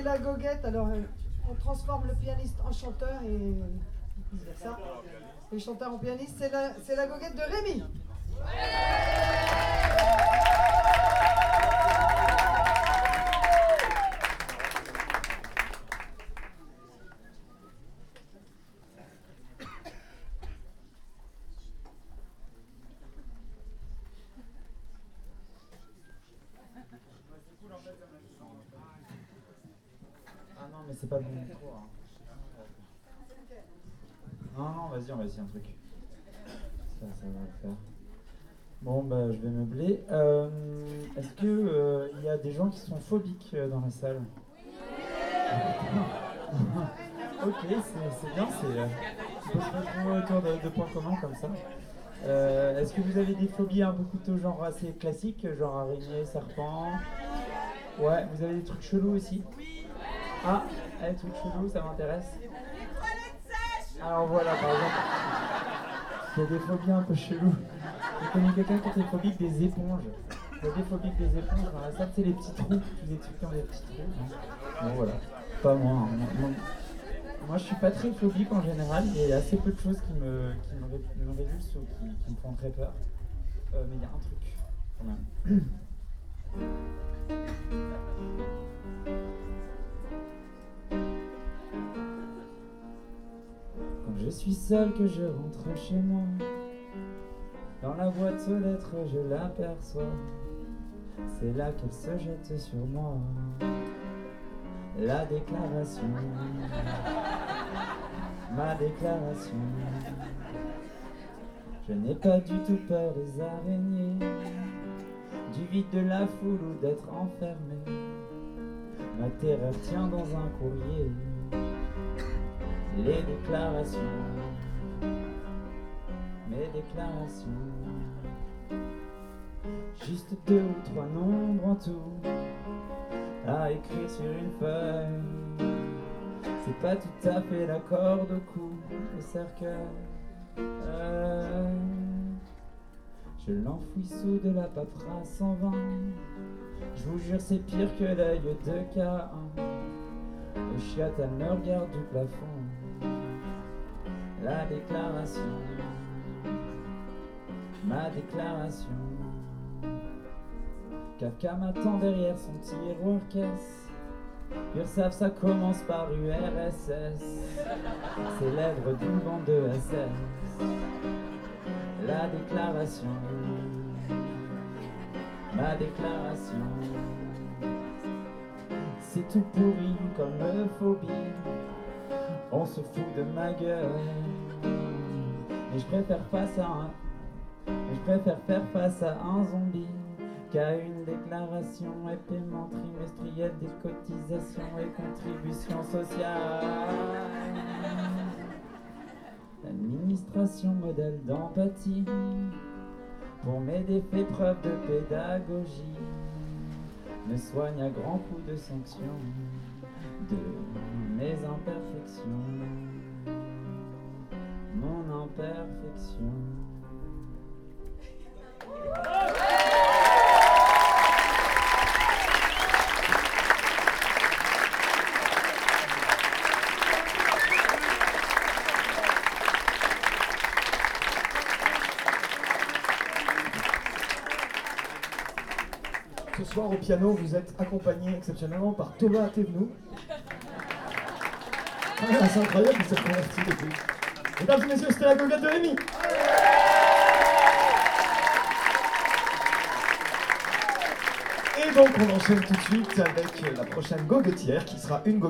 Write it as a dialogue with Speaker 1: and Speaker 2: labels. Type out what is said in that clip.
Speaker 1: la goguette. Alors, on transforme le pianiste en chanteur et vice-versa. Le chanteur en pianiste, c'est la goguette de Rémi.
Speaker 2: Ah non, mais c'est pas le bon micro. Hein. Non, vas-y, on va essayer un truc. Ça va le faire. Bon, bah, je vais meubler. Est-ce que y a des gens qui sont phobiques dans la salle? Ok, c'est bien, on peut se retrouver autour de points communs comme ça. Est-ce que vous avez des phobies un peu plutôt genre assez classiques, genre araignée, serpent? Ouais, vous avez des trucs chelous aussi? Ah, des trucs chelous, ça m'intéresse. Alors voilà, par exemple, il y a des phobies un peu cheloues. J'ai connu quelqu'un qui était phobique des éponges. Il y a des phobiques des éponges dans la salle, c'est les petits trous. Tous les trucs qui ont des petits trous. Bon, voilà. Pas moi. Hein. Moi, je suis pas très phobique en général. Il y a assez peu de choses qui me révulsent ou qui me font très peur. Mais il y a un truc, quand même. Quand je suis seul, que je rentre chez moi, dans la boîte aux lettres, je l'aperçois. C'est là qu'elle se jette sur moi. La déclaration, ma déclaration. Je n'ai pas du tout peur des araignées, du vide de la foule ou d'être enfermé. Ma terreur tient dans un courrier. Les déclarations, mes déclarations. Juste 2 ou 3 nombres en tout à écrire sur une feuille. C'est pas tout à fait la corde au cou, au cercueil. Je l'enfouis sous de la paperasse en vain. Je vous jure, c'est pire que l'œil de K1. Le chiotte, elle me regarde du plafond. La déclaration, ma déclaration. Kafka m'attend derrière son tiroir caisse. Ursaf, ça commence par URSS. Ses lèvres d'une bande de SS. La déclaration, ma déclaration. C'est tout pourri comme le phobie. On se fout de ma gueule. Et je préfère faire face à un zombie qu'à une déclaration et paiement trimestriel des cotisations et contributions sociales. L'administration modèle d'empathie pour mes défaits, preuve de pédagogie, me soigne à grands coups de sanctions de mes imperfections, mon imperfection.
Speaker 3: Ce soir au piano, vous êtes accompagné exceptionnellement par Thomas Thévenoud. Ah, c'est incroyable, il s'est converti depuis. Mesdames et messieurs, c'était la goguette de Rémi. Et donc on enchaîne tout de suite avec la prochaine goguettière qui sera une goguette.